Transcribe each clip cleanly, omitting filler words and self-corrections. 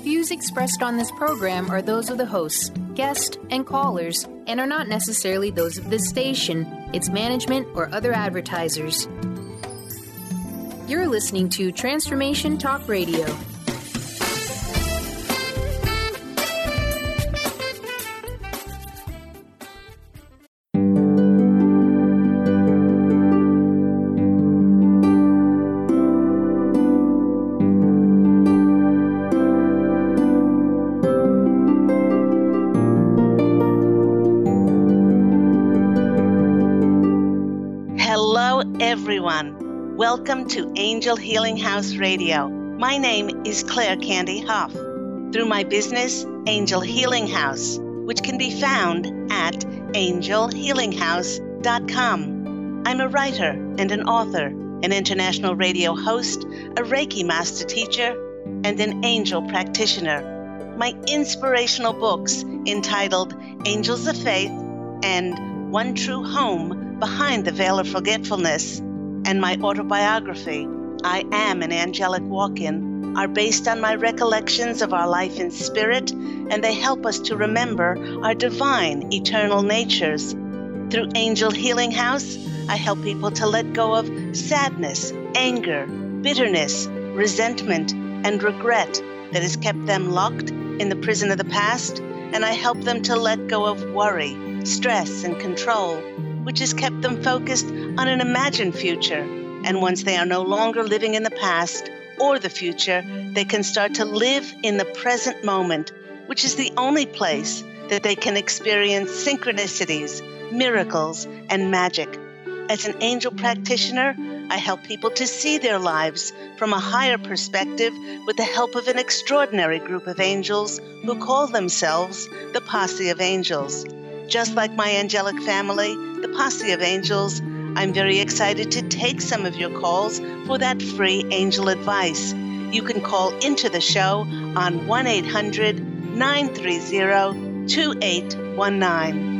Views expressed on this program are those of the hosts, guests, and callers, and are not necessarily those of this station, its management, or other advertisers. You're listening to Transformation Talk Radio. Everyone, welcome to Angel Healing House Radio. My name is Claire Candy Huff. Through my business, Angel Healing House, which can be found at angelhealinghouse.com. I'm a writer and an author, an international radio host, a Reiki master teacher, and an angel practitioner. My inspirational books entitled Angels of Faith and One True Home Behind the Veil of Forgetfulness, and my autobiography, I Am an Angelic Walk-In, are based on my recollections of our life in spirit, and they help us to remember our divine, eternal natures. Through Angel Healing House, I help people to let go of sadness, anger, bitterness, resentment, and regret that has kept them locked in the prison of the past, and I help them to let go of worry, stress, and control, which has kept them focused on an imagined future. And once they are no longer living in the past or the future, they can start to live in the present moment, which is the only place that they can experience synchronicities, miracles, and magic. As an angel practitioner, I help people to see their lives from a higher perspective with the help of an extraordinary group of angels who call themselves the Posse of Angels. Just like my angelic family, the Posse of Angels, I'm very excited to take some of your calls for that free angel advice. You can call into the show on 1-800-930-2819.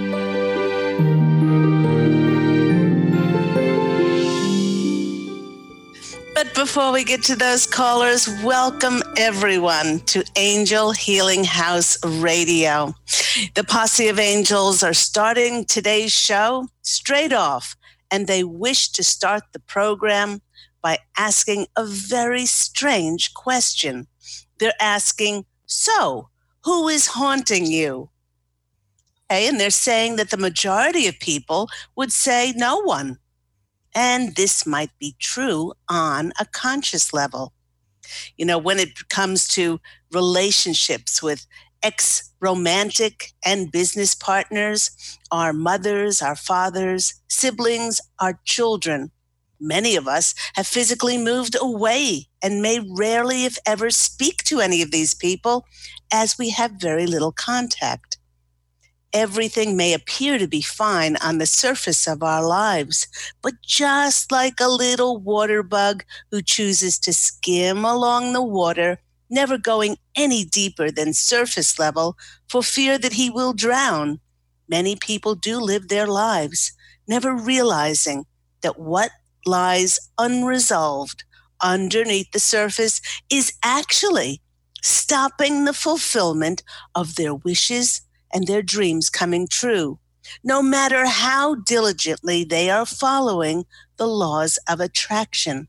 But before we get to those callers, welcome everyone to Angel Healing House Radio. The Posse of Angels are starting today's show straight off, and they wish to start the program by asking a very strange question. They're asking, so, who is haunting you? Okay, and they're saying that the majority of people would say no one. And this might be true on a conscious level. You know, when it comes to relationships with ex-romantic and business partners, our mothers, our fathers, siblings, our children, many of us have physically moved away and may rarely, if ever, speak to any of these people as we have very little contact. Everything may appear to be fine on the surface of our lives, but just like a little water bug who chooses to skim along the water, never going any deeper than surface level for fear that he will drown, many people do live their lives, never realizing that what lies unresolved underneath the surface is actually stopping the fulfillment of their wishes and their dreams coming true, no matter how diligently they are following the laws of attraction.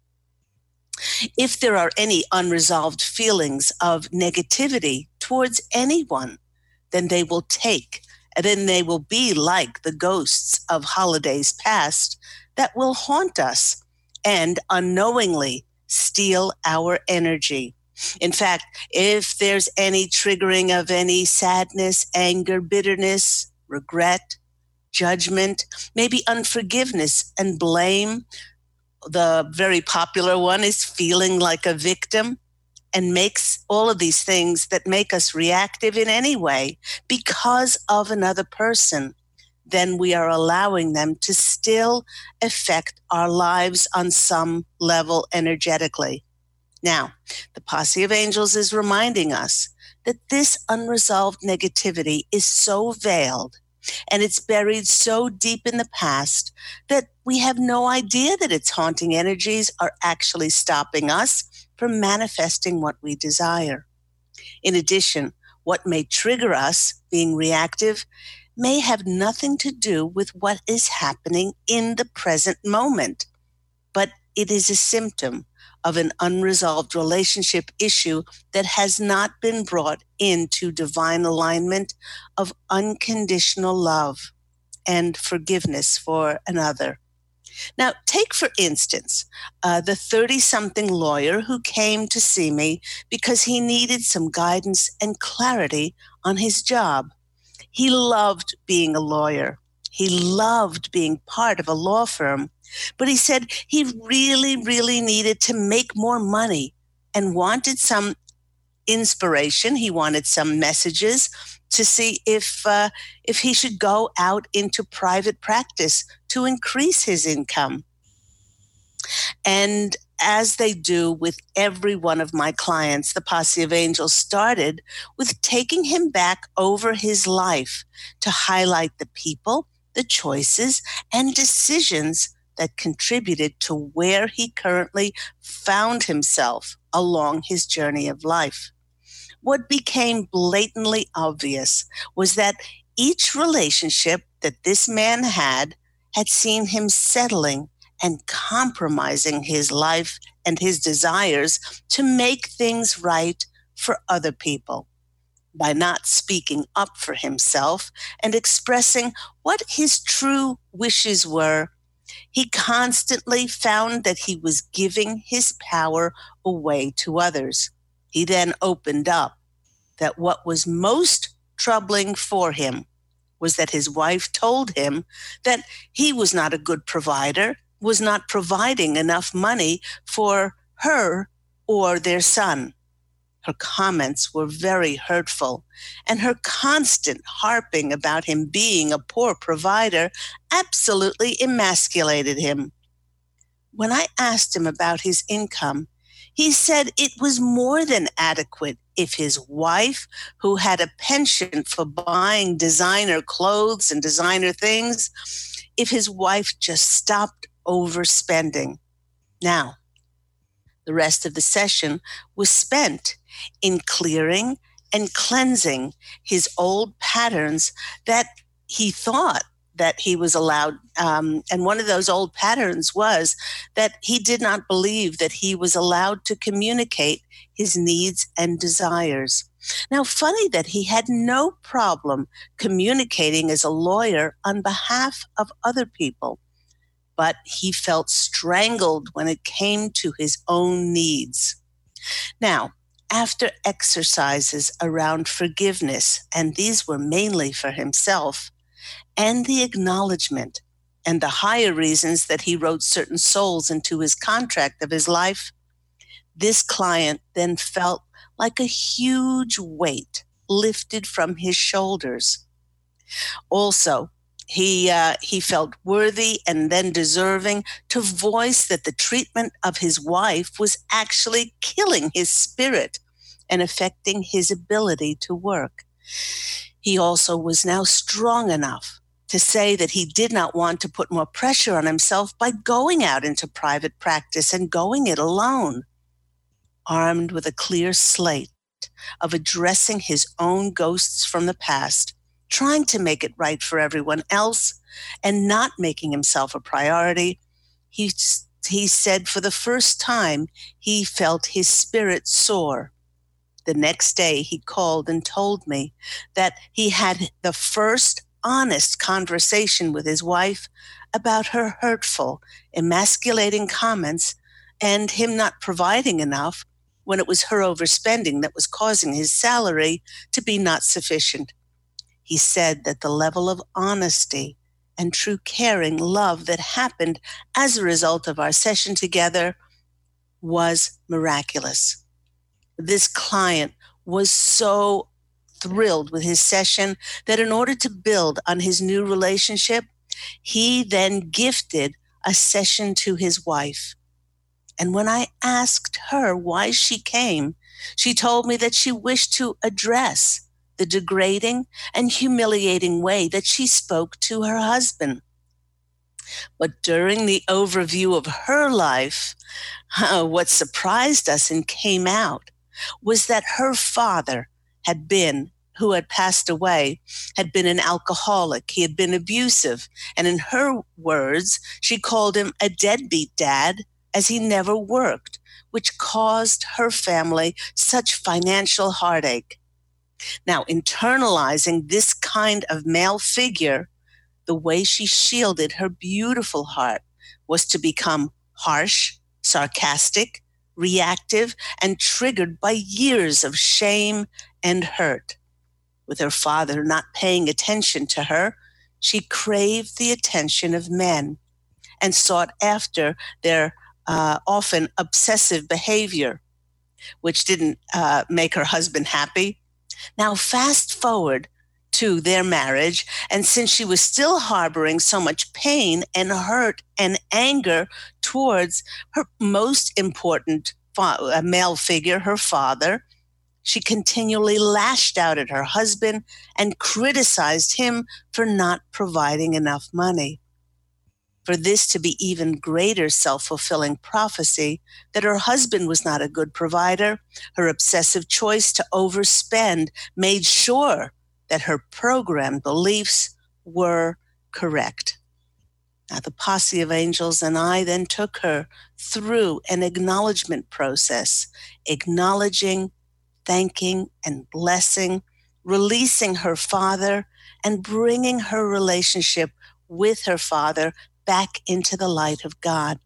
If there are any unresolved feelings of negativity towards anyone, then they will be like the ghosts of holidays past that will haunt us and unknowingly steal our energy. In fact, if there's any triggering of any sadness, anger, bitterness, regret, judgment, maybe unforgiveness and blame, the very popular one is feeling like a victim, and makes all of these things that make us reactive in any way because of another person, then we are allowing them to still affect our lives on some level energetically. Now, the Posse of Angels is reminding us that this unresolved negativity is so veiled and it's buried so deep in the past that we have no idea that its haunting energies are actually stopping us from manifesting what we desire. In addition, what may trigger us, being reactive, may have nothing to do with what is happening in the present moment, but it is a symptom of an unresolved relationship issue that has not been brought into divine alignment of unconditional love and forgiveness for another. Now, take for instance the 30-something lawyer who came to see me because he needed some guidance and clarity on his job. He loved being a lawyer. He loved being part of a law firm, but he said he really, really needed to make more money and wanted some inspiration. He wanted some messages to see if he should go out into private practice to increase his income. And as they do with every one of my clients, the Posse of Angels started with taking him back over his life to highlight the people, the choices, and decisions that contributed to where he currently found himself along his journey of life. What became blatantly obvious was that each relationship that this man had seen him settling and compromising his life and his desires to make things right for other people by not speaking up for himself and expressing what his true wishes were. He constantly found that he was giving his power away to others. He then opened up that what was most troubling for him was that his wife told him that he was not a good provider, was not providing enough money for her or their son. Her comments were very hurtful, and her constant harping about him being a poor provider absolutely emasculated him. When I asked him about his income, he said it was more than adequate if his wife, who had a penchant for buying designer clothes and designer things, if his wife just stopped overspending. Now, the rest of the session was spent in clearing and cleansing his old patterns that he thought that he was allowed. And one of those old patterns was that he did not believe that he was allowed to communicate his needs and desires. Now, funny that he had no problem communicating as a lawyer on behalf of other people, but he felt strangled when it came to his own needs. Now, after exercises around forgiveness, and these were mainly for himself, and the acknowledgement and the higher reasons that he wrote certain souls into his contract of his life, this client then felt like a huge weight lifted from his shoulders. Also, he felt worthy and then deserving to voice that the treatment of his wife was actually killing his spirit and affecting his ability to work. He also was now strong enough to say that he did not want to put more pressure on himself by going out into private practice and going it alone. Armed with a clear slate of addressing his own ghosts from the past, trying to make it right for everyone else, and not making himself a priority, he said for the first time he felt his spirit soar. The next day he called and told me that he had the first honest conversation with his wife about her hurtful, emasculating comments and him not providing enough when it was her overspending that was causing his salary to be not sufficient. He said that the level of honesty and true caring love that happened as a result of our session together was miraculous. This client was so thrilled with his session that in order to build on his new relationship, he then gifted a session to his wife. And when I asked her why she came, she told me that she wished to address the degrading and humiliating way that she spoke to her husband. But during the overview of her life, what surprised us and came out was that her father who had passed away, had been an alcoholic. He had been abusive. And in her words, she called him a deadbeat dad as he never worked, which caused her family such financial heartache. Now, internalizing this kind of male figure, the way she shielded her beautiful heart was to become harsh, sarcastic, reactive, and triggered by years of shame and hurt. With her father not paying attention to her, she craved the attention of men and sought after their often obsessive behavior, which didn't make her husband happy. Now, fast forward to their marriage, and since she was still harboring so much pain and hurt and anger towards her most important male figure, her father, she continually lashed out at her husband and criticized him for not providing enough money. For this to be even greater self-fulfilling prophecy that her husband was not a good provider, her obsessive choice to overspend made sure that her programmed beliefs were correct. Now, the posse of angels and I then took her through an acknowledgement process, acknowledging, thanking, and blessing, releasing her father, and bringing her relationship with her father back into the light of God.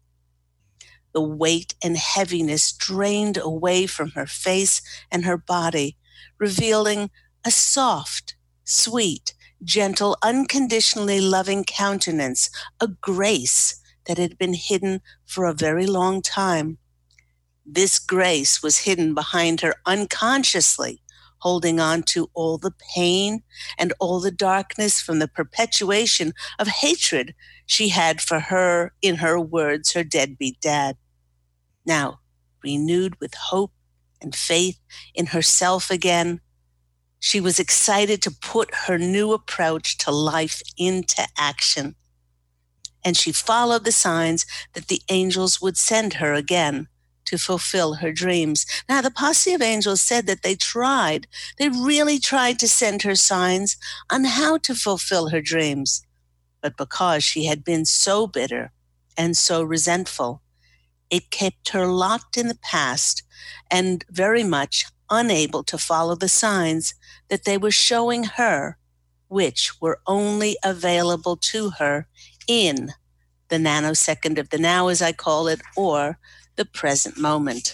The weight and heaviness drained away from her face and her body, revealing a soft, sweet, gentle, unconditionally loving countenance, a grace that had been hidden for a very long time. This grace was hidden behind her unconsciously, holding on to all the pain and all the darkness from the perpetuation of hatred she had for her, in her words, her deadbeat dad. Now, renewed with hope and faith in herself again, she was excited to put her new approach to life into action. And she followed the signs that the angels would send her again to fulfill her dreams. Now, the posse of angels said that they really tried to send her signs on how to fulfill her dreams. But because she had been so bitter and so resentful, it kept her locked in the past and very much unable to follow the signs that they were showing her, which were only available to her in the nanosecond of the now, as I call it, or the present moment.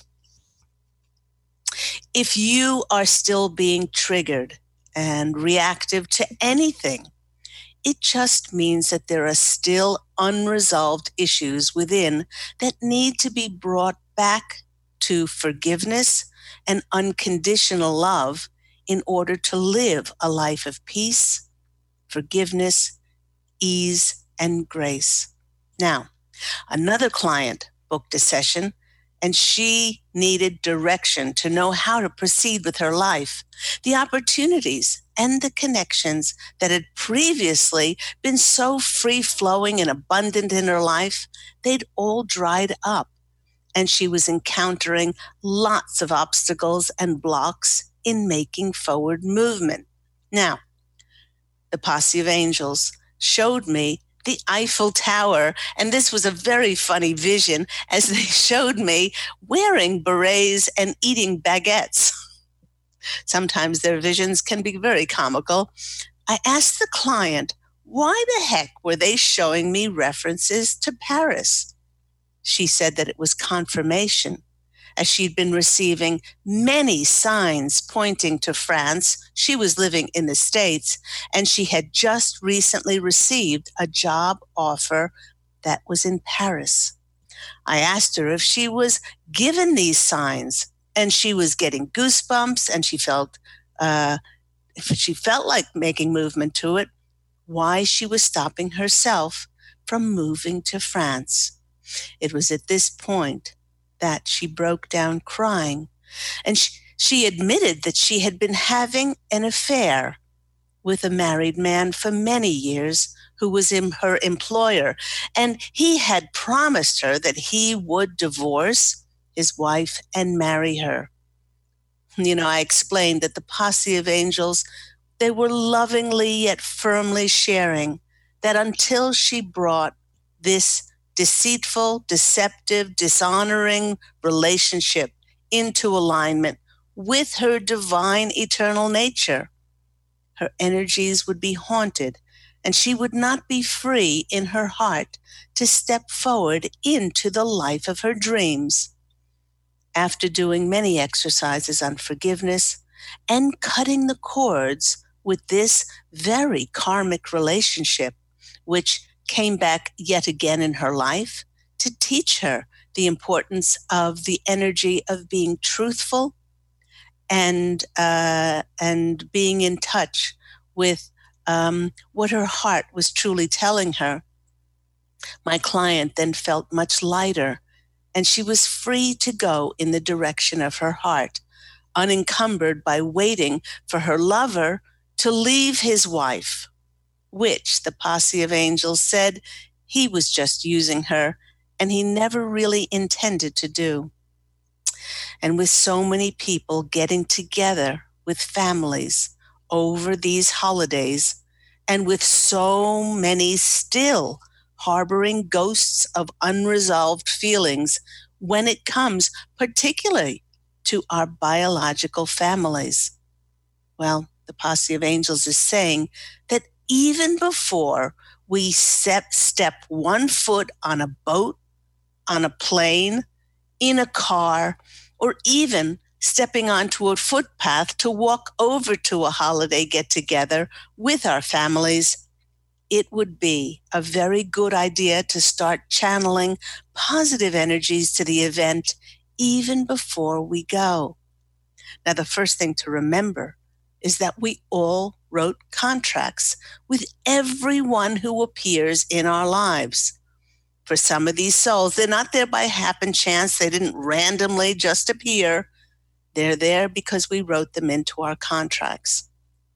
If you are still being triggered and reactive to anything, it just means that there are still unresolved issues within that need to be brought back to forgiveness and unconditional love in order to live a life of peace, forgiveness, ease, and grace. Now, another client booked a session, and she needed direction to know how to proceed with her life. The opportunities and the connections that had previously been so free-flowing and abundant in her life, they'd all dried up, and she was encountering lots of obstacles and blocks in making forward movement. Now, the posse of angels showed me the Eiffel Tower, and this was a very funny vision as they showed me wearing berets and eating baguettes. Sometimes their visions can be very comical. I asked the client, why the heck were they showing me references to Paris? She said that it was confirmation, as she'd been receiving many signs pointing to France. She was living in the States, and she had just recently received a job offer that was in Paris. I asked her if she was given these signs, and she was getting goosebumps, and she felt like making movement to it, why she was stopping herself from moving to France. It was at this point that she broke down crying, and she admitted that she had been having an affair with a married man for many years who was her employer, and he had promised her that he would divorce his wife and marry her. I explained that the posse of angels, they were lovingly yet firmly sharing that until she brought this deceitful, deceptive, dishonoring relationship into alignment with her divine eternal nature, her energies would be haunted, and she would not be free in her heart to step forward into the life of her dreams. After doing many exercises on forgiveness and cutting the cords with this very karmic relationship, which came back yet again in her life to teach her the importance of the energy of being truthful and being in touch with what her heart was truly telling her, my client then felt much lighter, and she was free to go in the direction of her heart, unencumbered by waiting for her lover to leave his wife, which the posse of angels said he was just using her and he never really intended to do. And with so many people getting together with families over these holidays, and with so many still harboring ghosts of unresolved feelings when it comes particularly to our biological families, well, the posse of angels is saying that even before we step one foot on a boat, on a plane, in a car, or even stepping onto a footpath to walk over to a holiday get-together with our families, it would be a very good idea to start channeling positive energies to the event even before we go. Now, the first thing to remember is that we all wrote contracts with everyone who appears in our lives. For some of these souls, they're not there by happen chance. They didn't randomly just appear. They're there because we wrote them into our contracts.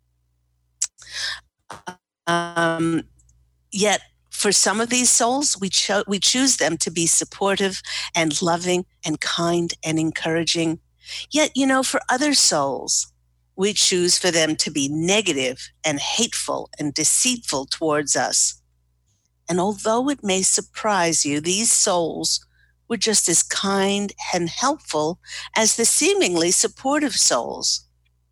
Yet, for some of these souls, we choose them to be supportive and loving and kind and encouraging. Yet, for other souls, we choose for them to be negative and hateful and deceitful towards us. And although it may surprise you, these souls were just as kind and helpful as the seemingly supportive souls.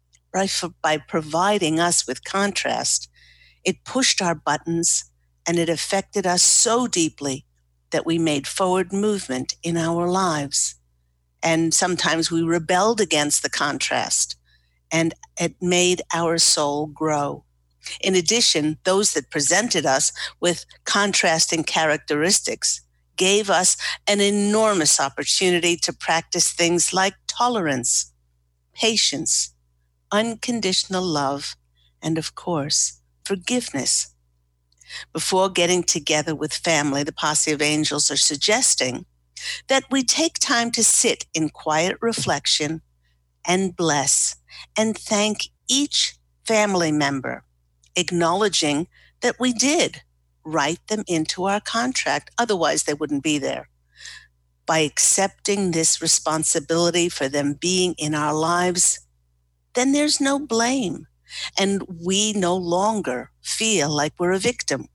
By providing us with contrast, it pushed our buttons and it affected us so deeply that we made forward movement in our lives. And sometimes we rebelled against the contrast, and it made our soul grow. In addition, those that presented us with contrasting characteristics gave us an enormous opportunity to practice things like tolerance, patience, unconditional love, and of course, forgiveness. Before getting together with family, the posse of angels are suggesting that we take time to sit in quiet reflection and bless and thank each family member, acknowledging that we did write them into our contract, otherwise they wouldn't be there. By accepting this responsibility for them being in our lives, then there's no blame, and we no longer feel like we're a victim.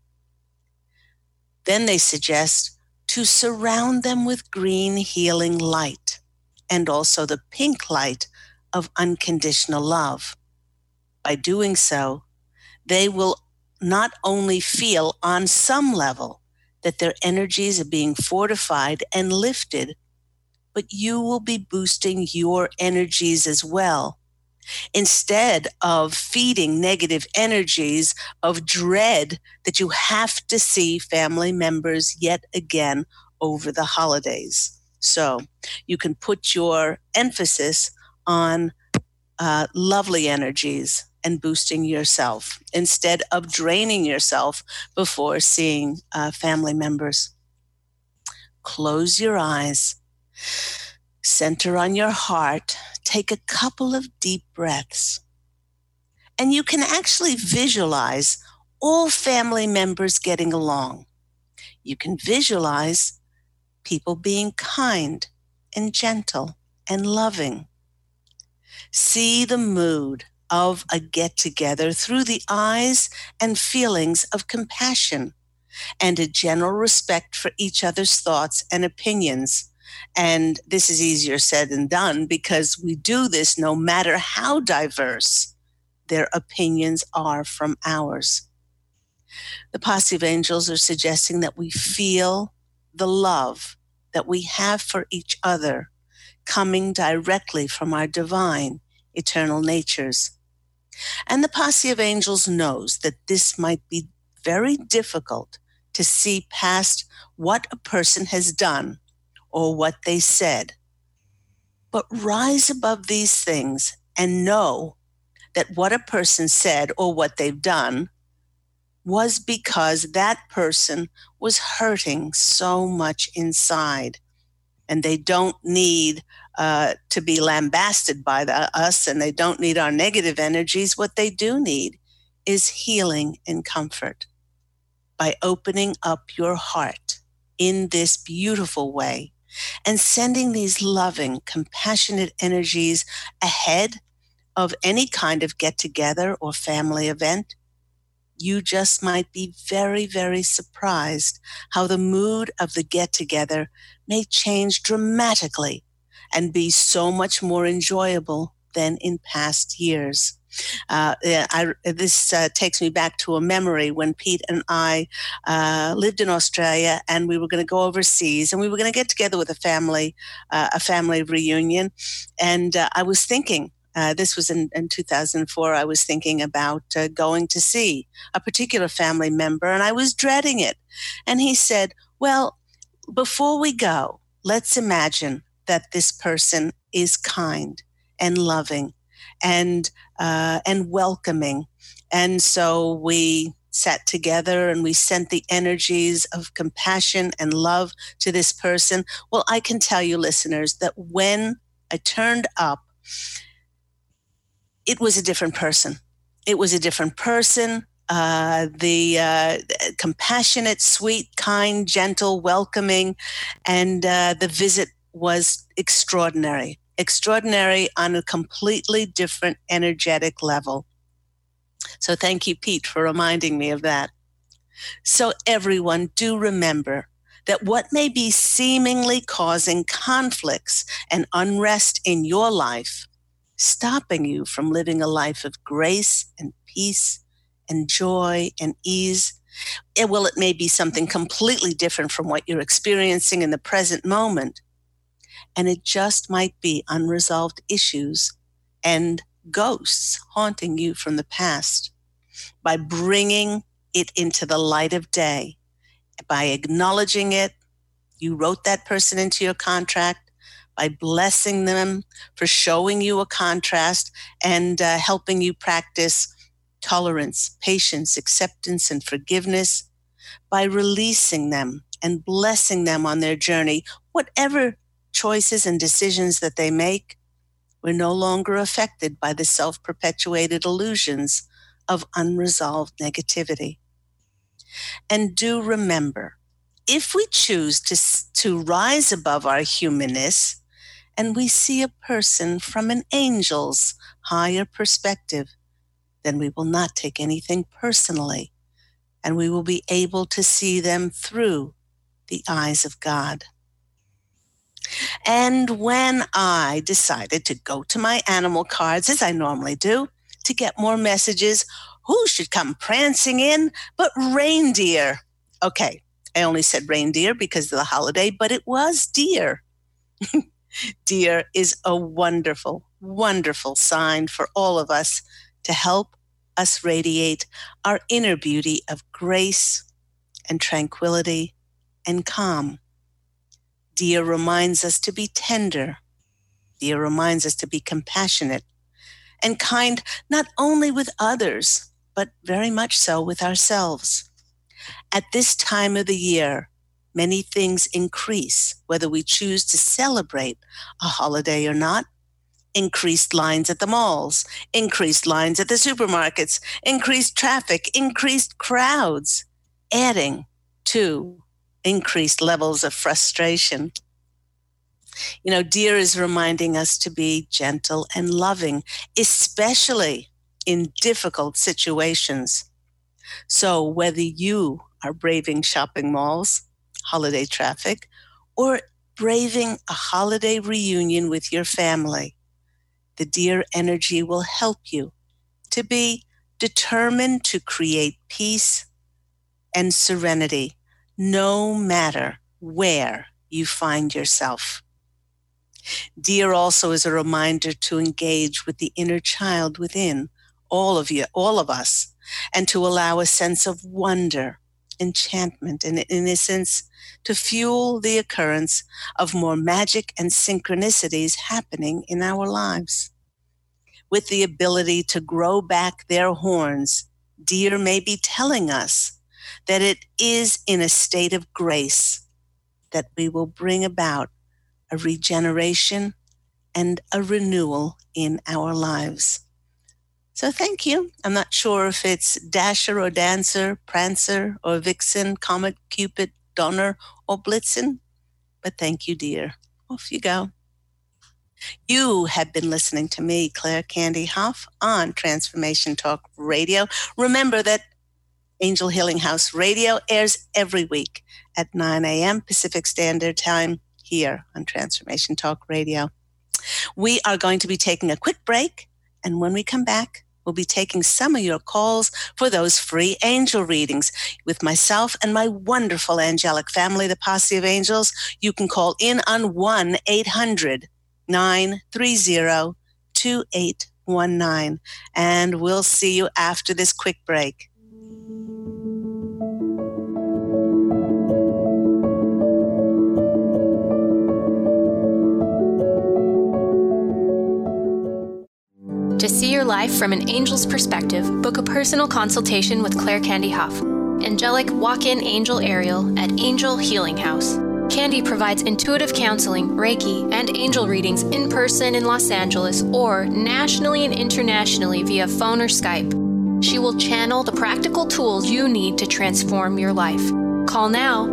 Then they suggest to surround them with green healing light and also the pink light of unconditional love. By doing so, they will not only feel on some level that their energies are being fortified and lifted, but you will be boosting your energies as well. Instead of feeding negative energies of dread that you have to see family members yet again over the holidays. So you can put your emphasis on lovely energies and boosting yourself instead of draining yourself before seeing family members. Close your eyes, center on your heart, take a couple of deep breaths, and you can actually visualize all family members getting along. You can visualize people being kind and gentle and loving. See the mood of a get-together through the eyes and feelings of compassion and a general respect for each other's thoughts and opinions. And this is easier said than done because we do this no matter how diverse their opinions are from ours. The Posse of Angels are suggesting that we feel the love that we have for each other coming directly from our divine, eternal natures. And the Posse of Angels knows that this might be very difficult to see past what a person has done or what they said. But rise above these things and know that what a person said or what they've done was because that person was hurting so much inside. And they don't need to be lambasted by us, and they don't need our negative energies. What they do need is healing and comfort. By opening up your heart in this beautiful way and sending these loving, compassionate energies ahead of any kind of get-together or family event, you just might be very, very surprised how the mood of the get-together may change dramatically and be so much more enjoyable than in past years. This takes me back to a memory when Pete and I lived in Australia, and we were going to go overseas, and we were going to get together with a family reunion. And I was thinking, this was in 2004, I was thinking about going to see a particular family member, and I was dreading it. And he said, well, before we go, let's imagine that this person is kind and loving and welcoming. And so we sat together and we sent the energies of compassion and love to this person. Well, I can tell you, listeners, that when I turned up, it was a different person. It was a different person. The compassionate, sweet, kind, gentle, welcoming, and the visit was extraordinary on a completely different energetic level. So thank you, Pete, for reminding me of that. So everyone, do remember that what may be seemingly causing conflicts and unrest in your life, stopping you from living a life of grace and peace and joy and ease, it may be something completely different from what you're experiencing in the present moment. And it just might be unresolved issues and ghosts haunting you from the past. By bringing it into the light of day, by acknowledging it, you wrote that person into your contract, by blessing them for showing you a contrast and helping you practice tolerance, patience, acceptance, and forgiveness, by releasing them and blessing them on their journey, whatever choices and decisions that they make, we're no longer affected by the self-perpetuated illusions of unresolved negativity. And do remember, if we choose to rise above our humanness and we see a person from an angel's higher perspective, then we will not take anything personally, and we will be able to see them through the eyes of God. And when I decided to go to my animal cards, as I normally do, to get more messages, who should come prancing in but reindeer? Okay, I only said reindeer because of the holiday, but it was deer. Deer is a wonderful, wonderful sign for all of us to help us radiate our inner beauty of grace and tranquility and calm. Deer reminds us to be tender. Deer reminds us to be compassionate and kind, not only with others, but very much so with ourselves. At this time of the year, many things increase, whether we choose to celebrate a holiday or not. Increased lines at the malls, increased lines at the supermarkets, increased traffic, increased crowds, adding to increased levels of frustration. Deer is reminding us to be gentle and loving, especially in difficult situations. So whether you are braving shopping malls, holiday traffic, or braving a holiday reunion with your family, the deer energy will help you to be determined to create peace and serenity, no matter where you find yourself. Deer also is a reminder to engage with the inner child within all of us, and to allow a sense of wonder, enchantment, and innocence to fuel the occurrence of more magic and synchronicities happening in our lives. With the ability to grow back their horns, deer may be telling us that it is in a state of grace that we will bring about a regeneration and a renewal in our lives. So thank you. I'm not sure if it's Dasher or Dancer, Prancer or Vixen, Comet, Cupid, Donner or Blitzen, but thank you, dear. Off you go. You have been listening to me, Claire Candy Hough, on Transformation Talk Radio. Remember that Angel Healing House Radio airs every week at 9 a.m. Pacific Standard Time here on Transformation Talk Radio. We are going to be taking a quick break, and when we come back, we'll be taking some of your calls for those free angel readings with myself and my wonderful angelic family, the Posse of Angels. You can call in on 1-800-930-2819, and we'll see you after this quick break. To see your life from an angel's perspective, book a personal consultation with Claire Candy Hough, angelic walk-in angel Ariel at Angel Healing House. Candy provides intuitive counseling, Reiki, and angel readings in person in Los Angeles or nationally and internationally via phone or Skype. She will channel the practical tools you need to transform your life. Call now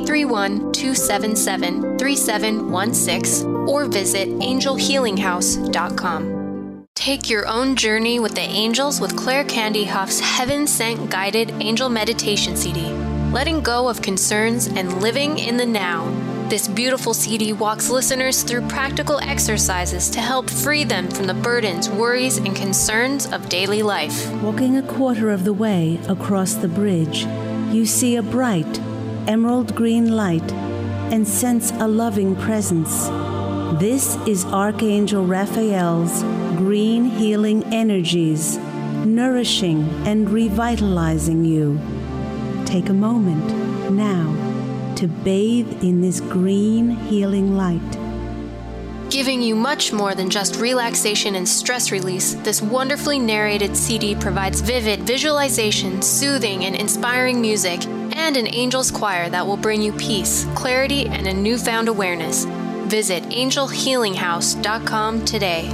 831-277-3716 or visit angelhealinghouse.com. Take your own journey with the angels with Claire Candy Hough's Heaven Sent Guided Angel Meditation CD, letting go of concerns and living in the now. This beautiful CD walks listeners through practical exercises to help free them from the burdens, worries, and concerns of daily life. Walking a quarter of the way across the bridge, you see a bright, emerald green light and sense a loving presence. This is Archangel Raphael's green healing energies, nourishing and revitalizing you. Take a moment now to bathe in this green healing light. Giving you much more than just relaxation and stress release, this wonderfully narrated CD provides vivid visualization, soothing and inspiring music, and an angel's choir that will bring you peace, clarity, and a newfound awareness. Visit angelhealinghouse.com today.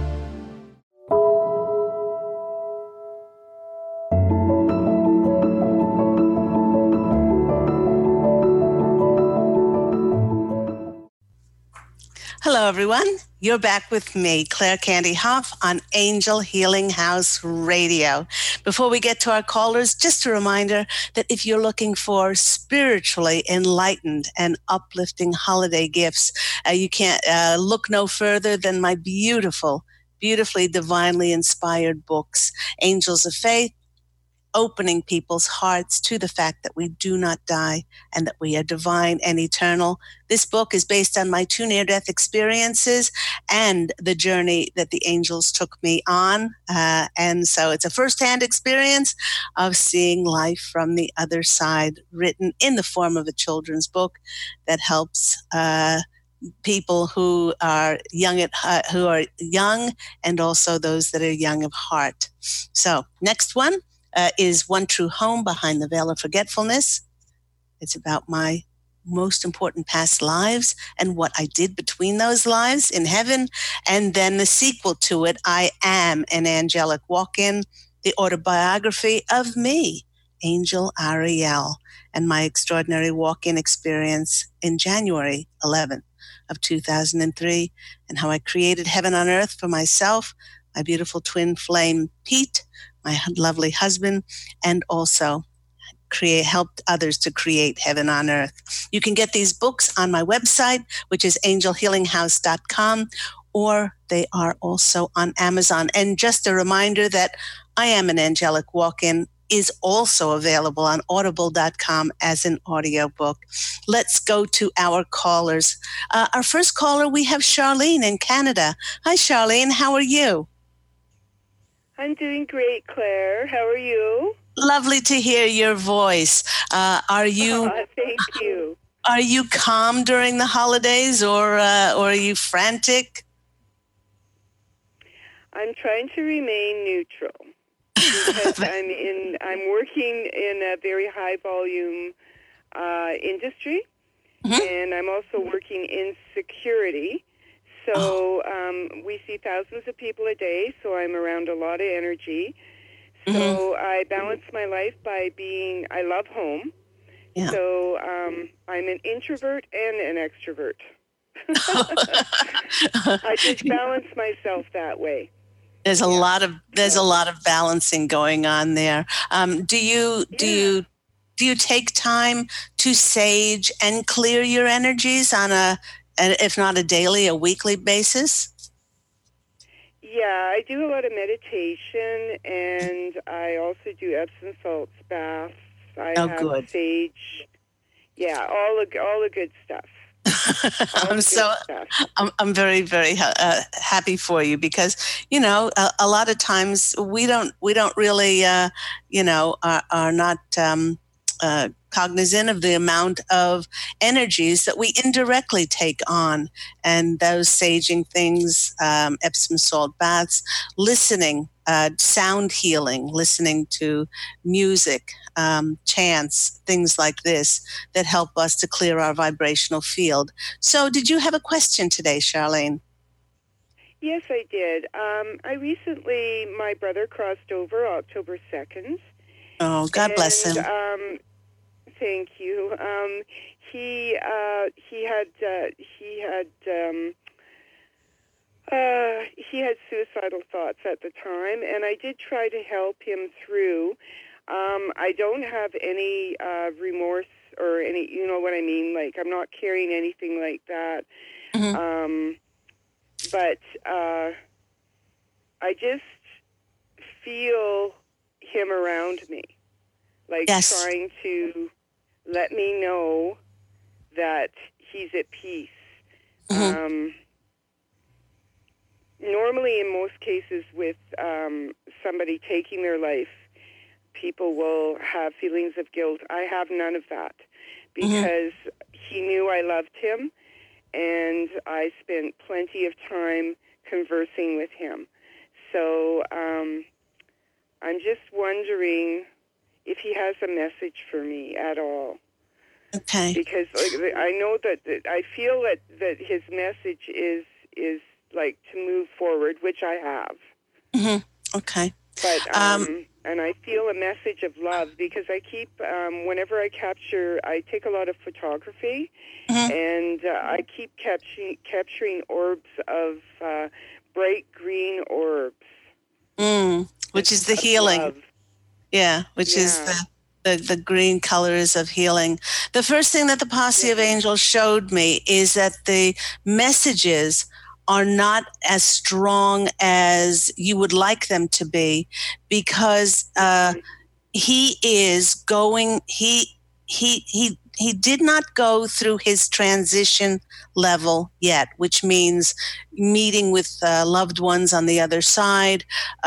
Hello, everyone. You're back with me, Claire Candy Hough, on Angel Healing House Radio. Before we get to our callers, just a reminder that if you're looking for spiritually enlightened and uplifting holiday gifts, you can't look no further than my beautifully divinely inspired books, Angels of Faith, opening people's hearts to the fact that we do not die and that we are divine and eternal. This book is based on my 2 near-death experiences and the journey that the angels took me on. And so it's a firsthand experience of seeing life from the other side, written in the form of a children's book that helps people who are young and also those that are young of heart. So next one is One True Home Behind the Veil of Forgetfulness. It's about my most important past lives and what I did between those lives in heaven. And then the sequel to it, I Am an Angelic Walk-In, the autobiography of me, Angel Ariel, and my extraordinary walk-in experience in January 11th of 2003, and how I created heaven on earth for myself, my beautiful twin flame, Pete, my lovely husband, and also helped others to create heaven on earth. You can get these books on my website, which is angelhealinghouse.com, or they are also on Amazon. And just a reminder that I Am an Angelic Walk-In is also available on audible.com as an audiobook. Let's go to our callers. Our first caller, we have Charlene in Canada. Hi, Charlene. How are you? I'm doing great, Claire. How are you? Lovely to hear your voice. Are you? Thank you. Are you calm during the holidays, or are you frantic? I'm trying to remain neutral because I'm working in a very high volume industry, and I'm also working in security. So we see thousands of people a day, so I'm around a lot of energy. So I balance my life by I love home. Yeah. So I'm an introvert and an extrovert. I just balance myself that way. There's a lot of balancing going on there. Do you take time to sage and clear your energies on if not a daily, a weekly basis? Yeah, I do a lot of meditation, and I also do Epsom salts baths. I have good. Sage. Yeah, all the good stuff. I'm very, very happy for you, because a lot of times we don't really are not cognizant of the amount of energies that we indirectly take on, and those saging things, Epsom salt baths, listening, sound healing, listening to music, chants, things like this that help us to clear our vibrational field. So did you have a question today, Charlene? Yes, I did. My brother crossed over October 2nd. Oh, God bless him. Thank you. He had suicidal thoughts at the time, and I did try to help him through. I don't have any remorse or any, you know what I mean? Like, I'm not carrying anything like that. But I just feel him around me, like trying to let me know that he's at peace. Normally, in most cases with somebody taking their life, people will have feelings of guilt. I have none of that, because he knew I loved him, and I spent plenty of time conversing with him. So I'm just wondering if he has a message for me at all. Okay. Because I know that I feel that his message is like to move forward, which I have. Okay. But and I feel a message of love, because I keep whenever I take a lot of photography, and I keep capturing orbs of bright green orbs. Which is the healing. Love. Yeah, which is the green colors of healing. The first thing that the Posse of Angels showed me is that the messages are not as strong as you would like them to be, because he is going, he did not go through his transition level yet, which means meeting with loved ones on the other side,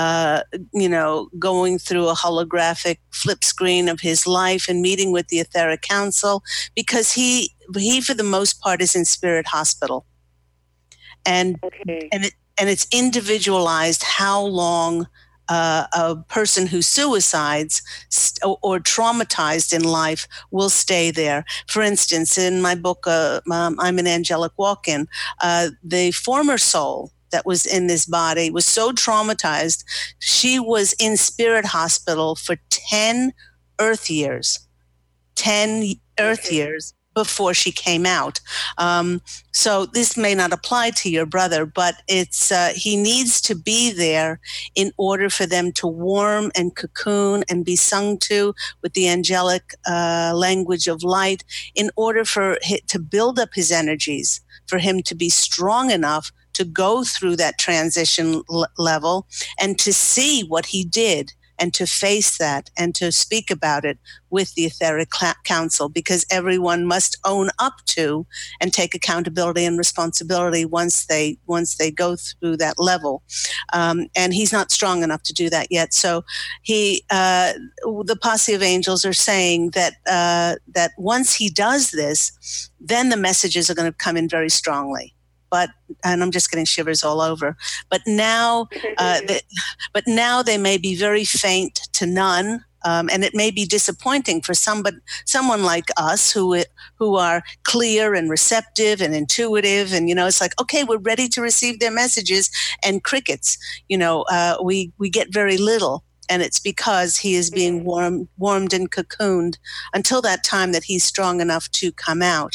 going through a holographic flip screen of his life and meeting with the Etheric Council, because he for the most part is in spirit hospital. And it's individualized how long a person who suicides or traumatized in life will stay there. For instance, in my book, I'm an Angelic Walk-In, the former soul that was in this body was so traumatized, she was in spirit hospital for 10 Earth years. 10 Earth years. before she came out. So this may not apply to your brother, but it's he needs to be there in order for them to warm and cocoon and be sung to with the angelic language of light, in order for to build up his energies, for him to be strong enough to go through that transition level and to see what he did, and to face that and to speak about it with the Etheric Council, because everyone must own up to and take accountability and responsibility once they go through that level. And he's not strong enough to do that yet. So the posse of angels are saying that that once he does this, then the messages are going to come in very strongly. And I'm just getting shivers all over. But now, now they may be very faint to none, and it may be disappointing for someone like us who are clear and receptive and intuitive, and it's like, okay, we're ready to receive their messages, and crickets. We get very little. And it's because he is being warmed and cocooned until that time that he's strong enough to come out.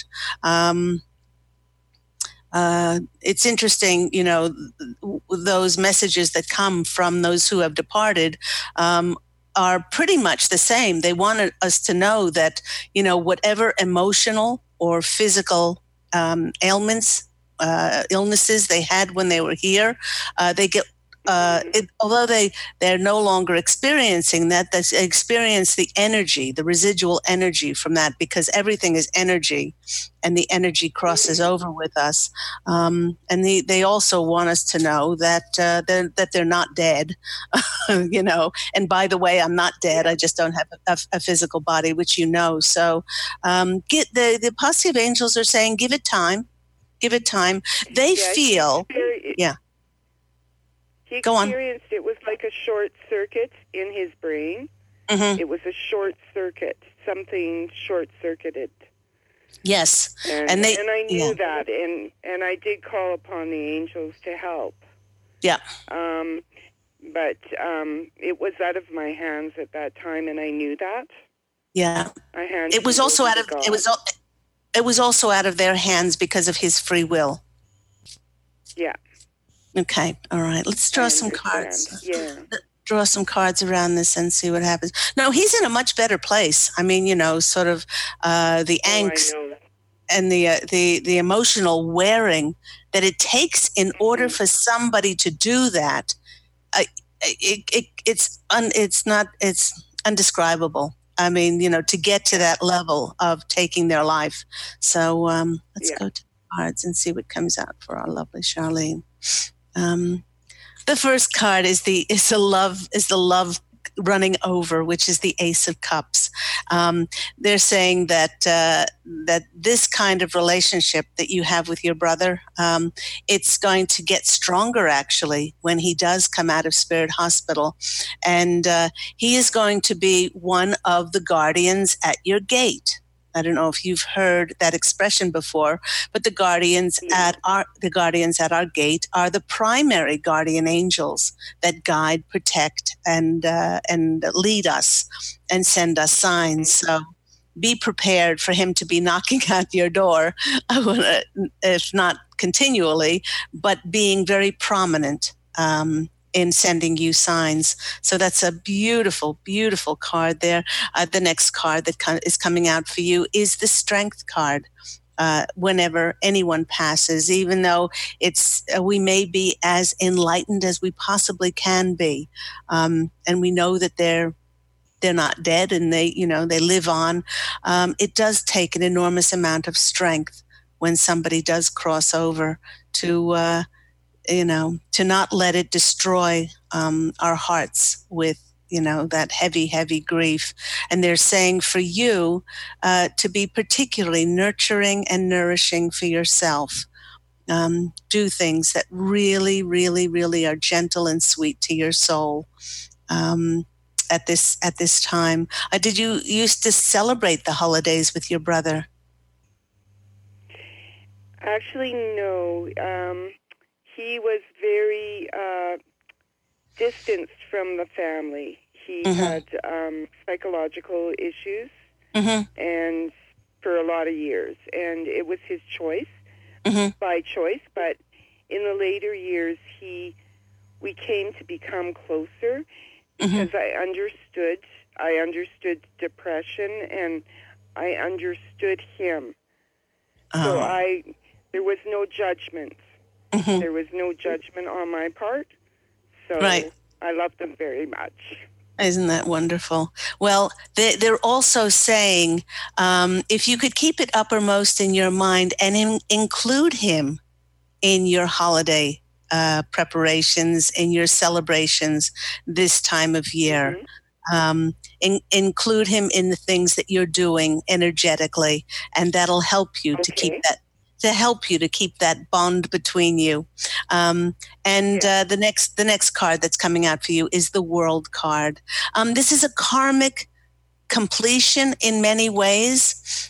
It's interesting, those messages that come from those who have departed are pretty much the same. They wanted us to know that, whatever emotional or physical ailments, illnesses they had when they were here, they get, although they're no longer experiencing that, they experience the energy, the residual energy from that, because everything is energy, and the energy crosses over with us. And they also want us to know that they're not dead, And by the way, I'm not dead. I just don't have a physical body, which So get the posse of angels are saying, give it time. Give it time. They feel, He experienced it was like a short circuit in his brain. Mm-hmm. It was a short circuit, something short-circuited. Yes. And I knew that, and I did call upon the angels to help. Yeah. But it was out of my hands at that time, and I knew that. Yeah. It was also out of it was also out of their hands because of his free will. Yeah. Okay, all right. Let's draw some cards. Yeah. Draw some cards around this and see what happens. No, he's in a much better place. I mean, sort of the angst and the emotional wearing that it takes in order for somebody to do that. It's undescribable. I mean, to get to that level of taking their life. So let's go to the cards and see what comes out for our lovely Charlene. The first card is the love running over, which is the Ace of Cups. They're saying that that this kind of relationship that you have with your brother, it's going to get stronger actually when he does come out of Spirit Hospital, and he is going to be one of the guardians at your gate. I don't know if you've heard that expression before, but the guardians at our gate are the primary guardian angels that guide, protect, and lead us and send us signs. So be prepared for him to be knocking at your door, if not continually, but being very prominent in sending you signs. So that's a beautiful, beautiful card there. The next card that is coming out for you is the Strength card. Whenever anyone passes, even though we may be as enlightened as we possibly can be, and we know that they're not dead and they live on. It does take an enormous amount of strength when somebody does cross over to not let it destroy our hearts with, that heavy, heavy grief. And they're saying for you to be particularly nurturing and nourishing for yourself. Do things that really, really, really are gentle and sweet to your soul at this time. Did you used to celebrate the holidays with your brother? Actually, no. He was very distanced from the family. He had psychological issues, and for a lot of years, and it was his choice, by choice. But in the later years, we came to become closer because I understood depression, and I understood him. So there was no judgment. There was no judgment on my part. So I loved him very much. Isn't that wonderful? Well, they're also saying if you could keep it uppermost in your mind and include him in your holiday preparations, in your celebrations this time of year. Include him in the things that you're doing energetically, and that'll help you to keep that bond between you. The next card that's coming out for you is the World card. This is a karmic completion in many ways.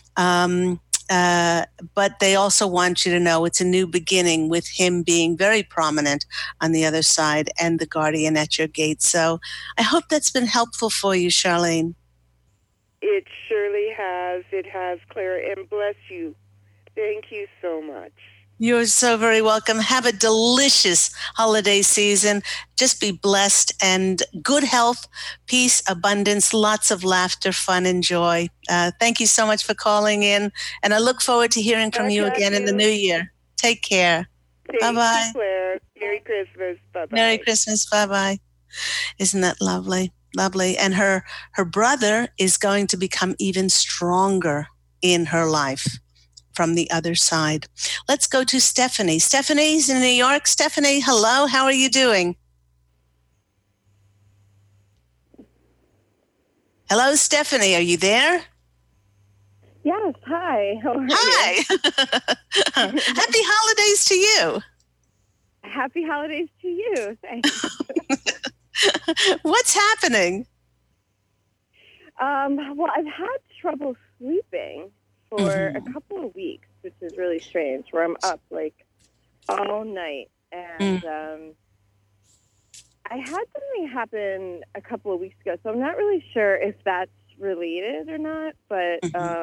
But they also want you to know it's a new beginning with him being very prominent on the other side and the guardian at your gate. So I hope that's been helpful for you, Charlene. It surely has. It has, Claire, and bless you. Thank you so much. You're so very welcome. Have a delicious holiday season. Just be blessed and good health, peace, abundance, lots of laughter, fun, and joy. Thank you so much for calling in, and I look forward to hearing from you again in the new year. Take care. Bye-bye. Claire. Merry Christmas. Bye-bye. Merry Christmas. Bye-bye. Isn't that lovely? Lovely. And her brother is going to become even stronger in her life from the other side. Let's go to Stephanie. Stephanie's in New York. Stephanie, hello. How are you doing? Hello, Stephanie. Are you there? Yes. Hi. How are you? Hi. Happy holidays to you. Happy holidays to you. Thanks. What's happening? Well, I've had trouble sleeping for a couple of weeks, which is really strange, where I'm up like all night. And I had something happen a couple of weeks ago, so I'm not really sure if that's related or not, but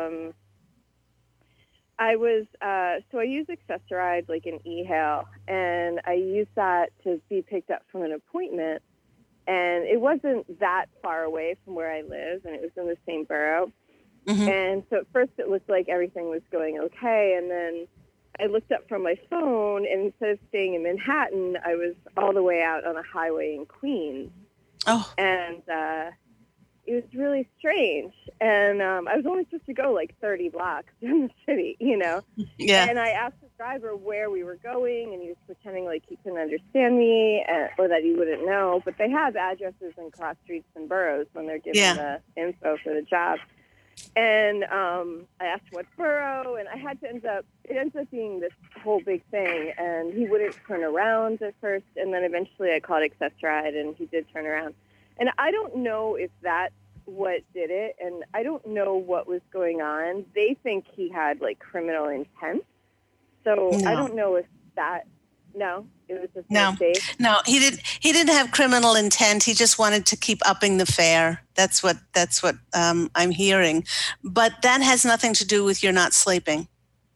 I use Accessoride, like an eHail, and I use that to be picked up from an appointment, and it wasn't that far away from where I live, and it was in the same borough. And so at first it looked like everything was going okay, and then I looked up from my phone, and instead of staying in Manhattan, I was all the way out on a highway in Queens. And it was really strange. And I was only supposed to go like 30 blocks in the city, you know? Yeah. And I asked the driver where we were going, and he was pretending like he couldn't understand me or that he wouldn't know. But they have addresses and cross streets and boroughs when they're giving the info for the job. And I asked what borough, and it ends up being this whole big thing, and he wouldn't turn around at first, and then eventually I called Accessoride, and he did turn around. And I don't know if that's what did it, and I don't know what was going on. They think he had, like, criminal intent, so I don't know if that... No, it was just a mistake. No, he didn't have criminal intent. He just wanted to keep upping the fare. That's what I'm hearing. But that has nothing to do with you're not sleeping.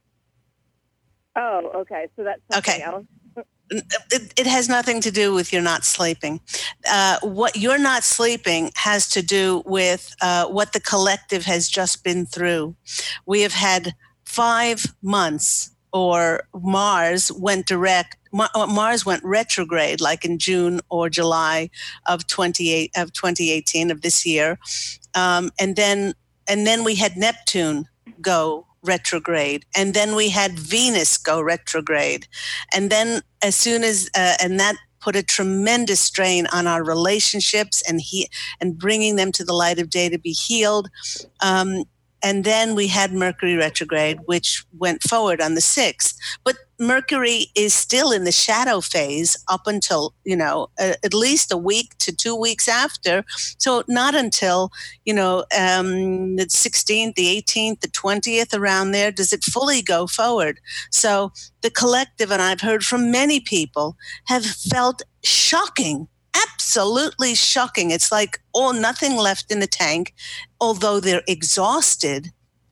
Oh, okay. So that's something else. It has nothing to do with you're not sleeping. What you're not sleeping has to do with what the collective has just been through. We have had 5 months, or Mars went retrograde, like in June or July of 2018 of this year, and then we had Neptune go retrograde, and then we had Venus go retrograde, and then as soon as and that put a tremendous strain on our relationships and bringing them to the light of day to be healed. And then we had Mercury retrograde, which went forward on the 6th. But Mercury is still in the shadow phase up until, at least a week to 2 weeks after. So not until, the 16th, the 18th, the 20th, around there, does it fully go forward. So the collective, and I've heard from many people, have felt shocking. Absolutely shocking. It's like, nothing left in the tank, although they're exhausted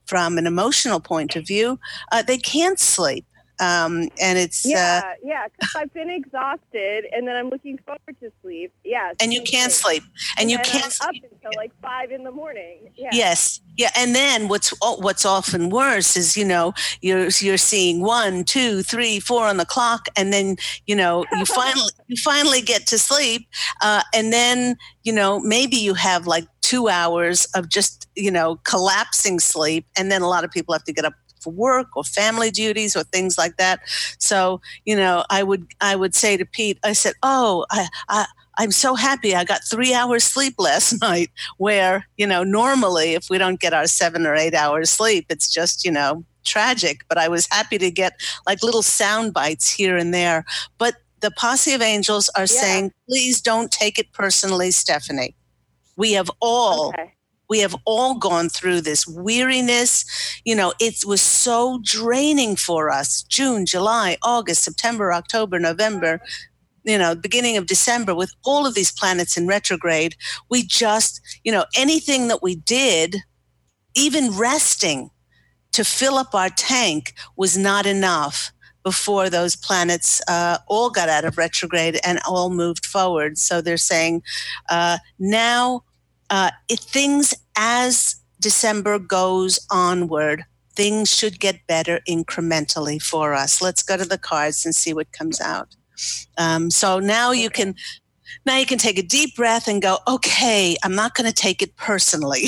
from an emotional point of view, they can't sleep. And it's because I've been exhausted, and then I'm looking forward to sleep. And you can't sleep, and you can't I'm up until like 5 a.m. Yeah. Yes, yeah, and then what's often worse is you're seeing 1, 2, 3, 4 on the clock, and then you finally get to sleep, and then maybe you have like 2 hours of just collapsing sleep, and then a lot of people have to get up for work or family duties or things like that. So, I would say to Pete, I said, I'm so happy I got 3 hours sleep last night, where, normally if we don't get our 7 or 8 hours sleep, it's just, tragic. But I was happy to get like little sound bites here and there. But the Posse of Angels are saying, please don't take it personally, Stephanie. We have all gone through this weariness. It was so draining for us. June, July, August, September, October, November, beginning of December, with all of these planets in retrograde. We just, anything that we did, even resting to fill up our tank, was not enough before those planets all got out of retrograde and all moved forward. So they're saying now, things, as December goes onward, things should get better incrementally for us. Let's go to the cards and see what comes out. So now you can take a deep breath and go, okay, I'm not going to take it personally,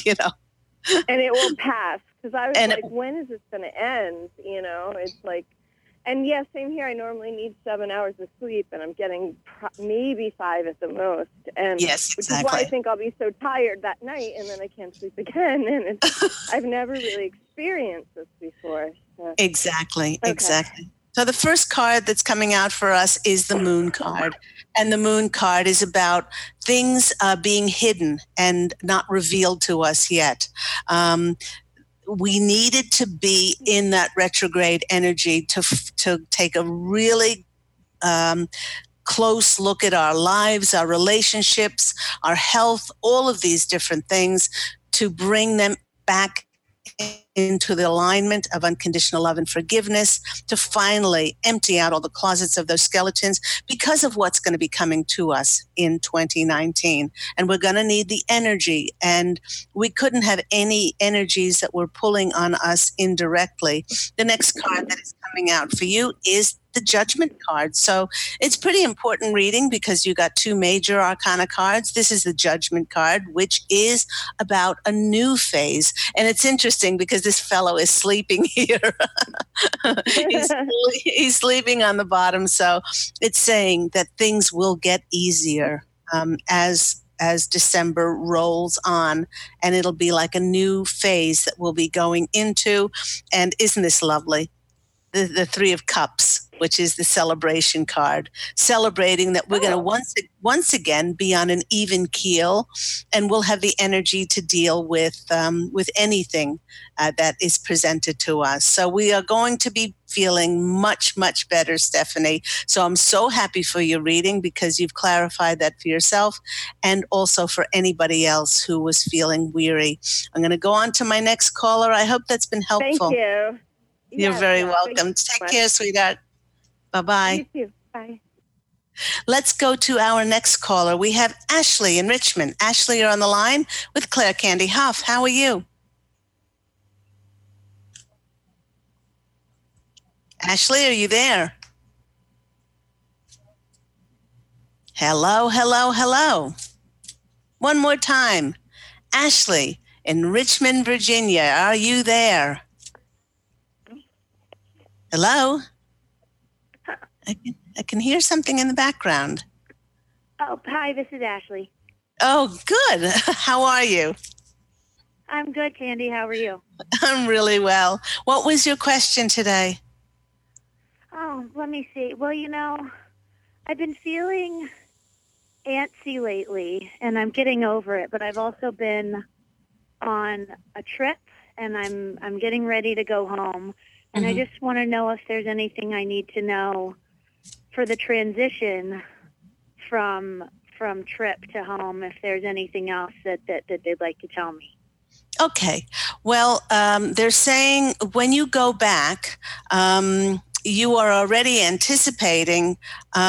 And it will pass, because I was like, when is this going to end? It's like, and yes, same here. I normally need 7 hours of sleep, and I'm getting maybe 5 at the most. And yes, exactly. Which is why I think I'll be so tired that night, and then I can't sleep again. And I've never really experienced this before. So. Exactly. So the first card that's coming out for us is the Moon card. And the Moon card is about things being hidden and not revealed to us yet. We needed to be in that retrograde energy to take a really close look at our lives, our relationships, our health, all of these different things, to bring them back into the alignment of unconditional love and forgiveness, to finally empty out all the closets of those skeletons, because of what's going to be coming to us in 2019. And we're going to need the energy, and we couldn't have any energies that were pulling on us indirectly. The next card that is coming out for you is the Judgment card. So it's pretty important reading, because you got 2 major arcana cards. This is the Judgment card, which is about a new phase. And it's interesting because this fellow is sleeping here. he's sleeping on the bottom. So it's saying that things will get easier as December rolls on, and it'll be like a new phase that we'll be going into. And isn't this lovely? The 3 of Cups, which is the celebration card, celebrating that we're going to once again be on an even keel, and we'll have the energy to deal with anything that is presented to us. So we are going to be feeling much, much better, Stephanie. So I'm so happy for your reading, because you've clarified that for yourself and also for anybody else who was feeling weary. I'm going to go on to my next caller. I hope that's been helpful. Thank you. You're very welcome. Take care, sweetheart. Bye-bye. You too. Bye. Let's go to our next caller. We have Ashley in Richmond. Ashley, you're on the line with Claire Candy Hough. How are you? Ashley, are you there? Hello, hello, hello. One more time. Ashley in Richmond, Virginia. Are you there? Hello? I can hear something in the background. Oh, hi, this is Ashley. Oh, good. How are you? I'm good, Candy. How are you? I'm really well. What was your question today? Oh, let me see. Well, I've been feeling antsy lately, and I'm getting over it, but I've also been on a trip, and I'm getting ready to go home. And I just want to know if there's anything I need to know for the transition from trip to home, if there's anything else that they'd like to tell me. Okay. Well, they're saying when you go back, you are already anticipating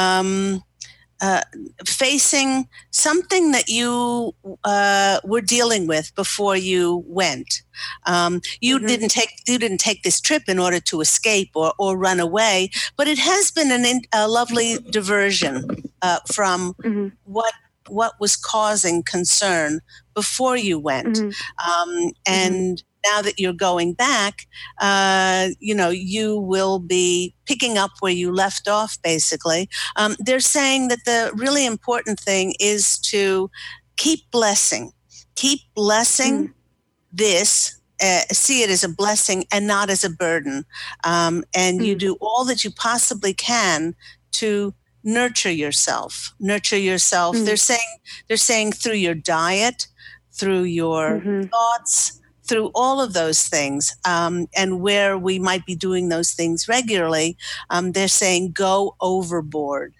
facing something that you were dealing with before you went. You didn't take this trip in order to escape or run away, but it has been a lovely diversion from what was causing concern before you went. And now that you're going back, you will be picking up where you left off, basically. They're saying that the really important thing is to keep blessing. Keep blessing this. See it as a blessing and not as a burden. And you do all that you possibly can to nurture yourself. They're saying through your diet, through your thoughts, through all of those things, and where we might be doing those things regularly, they're saying go overboard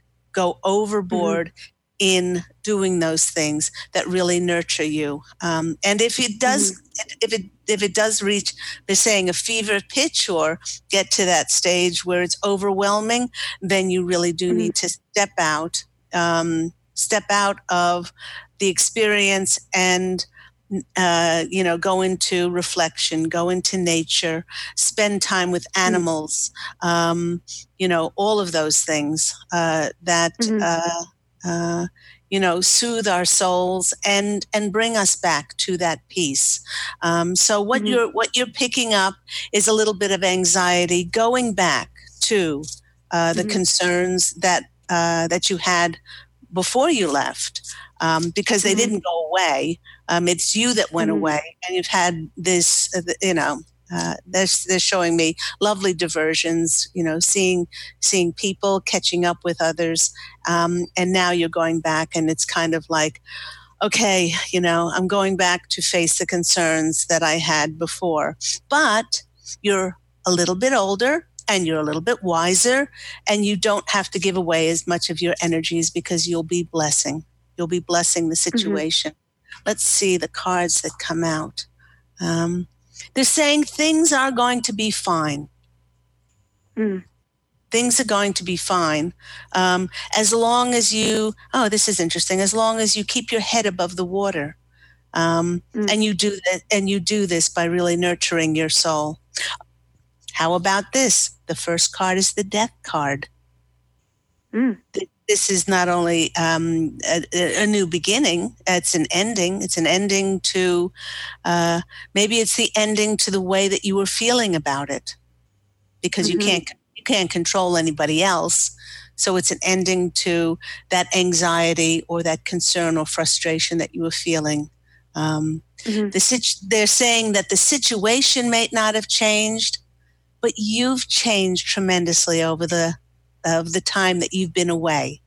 in doing those things that really nurture you. And if it does, if it does reach, they're saying a fever pitch or get to that stage where it's overwhelming, then you really do need to step out of the experience and go into reflection, go into nature, spend time with animals, all of those things that soothe our souls and bring us back to that peace. So what you're picking up is a little bit of anxiety, going back to the concerns that you had before you left, because they didn't go away. It's you that went away, and you've had this, they're showing me lovely diversions, seeing people, catching up with others. And now you're going back, and it's kind of like, okay, I'm going back to face the concerns that I had before. But you're a little bit older, and you're a little bit wiser, and you don't have to give away as much of your energies because you'll be blessing the situation. Let's see the cards that come out. They're saying things are going to be fine. Things are going to be fine. As long as this is interesting, as long as you keep your head above the water. And you do this by really nurturing your soul. How about this? The first card is the Death card. This is not only a new beginning, it's an ending. It's an ending to, maybe it's the ending to the way that you were feeling about it, because you can't control anybody else. So it's an ending to that anxiety or that concern or frustration that you were feeling. They're saying that the situation may not have changed, but you've changed tremendously over the time that you've been away,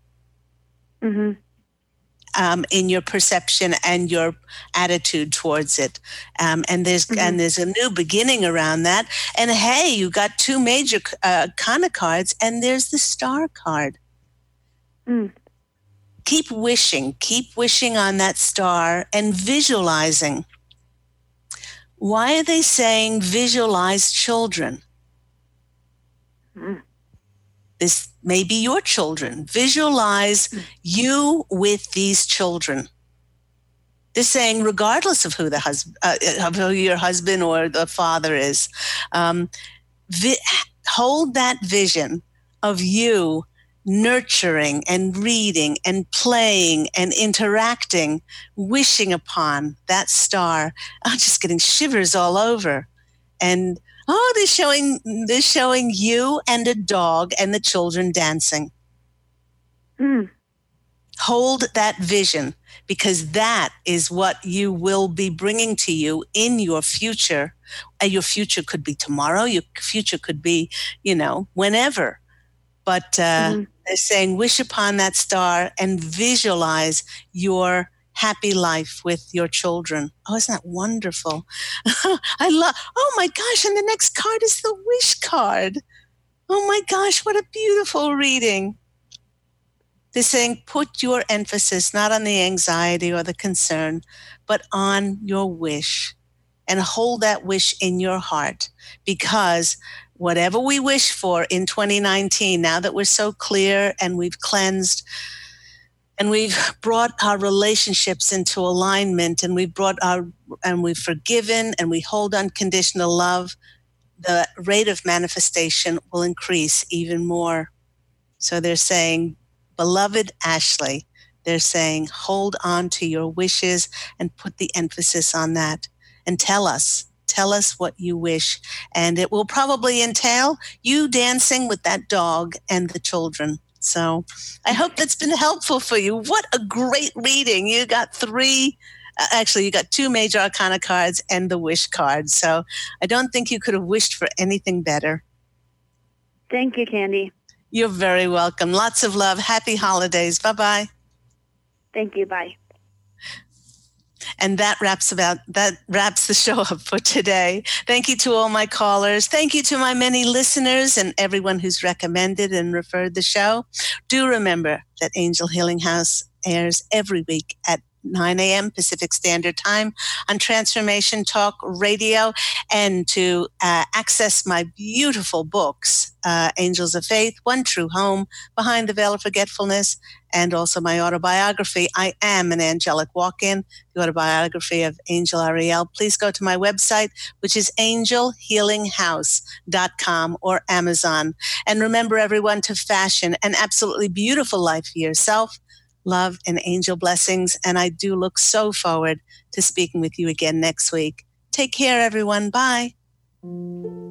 in your perception and your attitude towards it. And there's a new beginning around that. And hey, you got two major kind of cards, and there's the Star card. Keep wishing on that star and visualizing. Why are they saying visualize children? This may be your children. Visualize you with these children. They're saying, regardless of who your husband or the father is, hold that vision of you nurturing and reading and playing and interacting, wishing upon that star. I'm just getting shivers all over. And they're showing you and a dog and the children dancing. Hold that vision, because that is what you will be bringing to you in your future. Your future could be tomorrow. Your future could be, whenever. But they're saying wish upon that star and visualize your happy life with your children. Oh, isn't that wonderful? Oh my gosh, and the next card is the Wish card. Oh my gosh, what a beautiful reading. They're saying put your emphasis not on the anxiety or the concern, but on your wish. and hold that wish in your heart, because whatever we wish for in 2019, now that we're so clear and we've cleansed and we've brought our relationships into alignment, and we've forgiven, and we hold unconditional love, the rate of manifestation will increase even more. So they're saying, beloved Ashley, they're saying, hold on to your wishes and put the emphasis on that. And tell us what you wish. And it will probably entail you dancing with that dog and the children. So I hope that's been helpful for you. What a great reading. You got you got 2 major arcana cards and the wish card. So I don't think you could have wished for anything better. Thank you, Candy. You're very welcome. Lots of love. Happy holidays. Bye-bye. Thank you. Bye. And that wraps the show up for today. Thank you to all my callers. Thank you to my many listeners and everyone who's recommended and referred the show. Do remember that Angel Healing House airs every week at 9 a.m. Pacific Standard Time on Transformation Talk Radio. And to access my beautiful books, Angels of Faith, One True Home, Behind the Veil of Forgetfulness, and also my autobiography, I Am an Angelic Walk-In, the autobiography of Angel Ariel. Please go to my website, which is angelhealinghouse.com or Amazon. And remember, everyone, to fashion an absolutely beautiful life for yourself. Love and angel blessings. And I do look so forward to speaking with you again next week. Take care, everyone. Bye.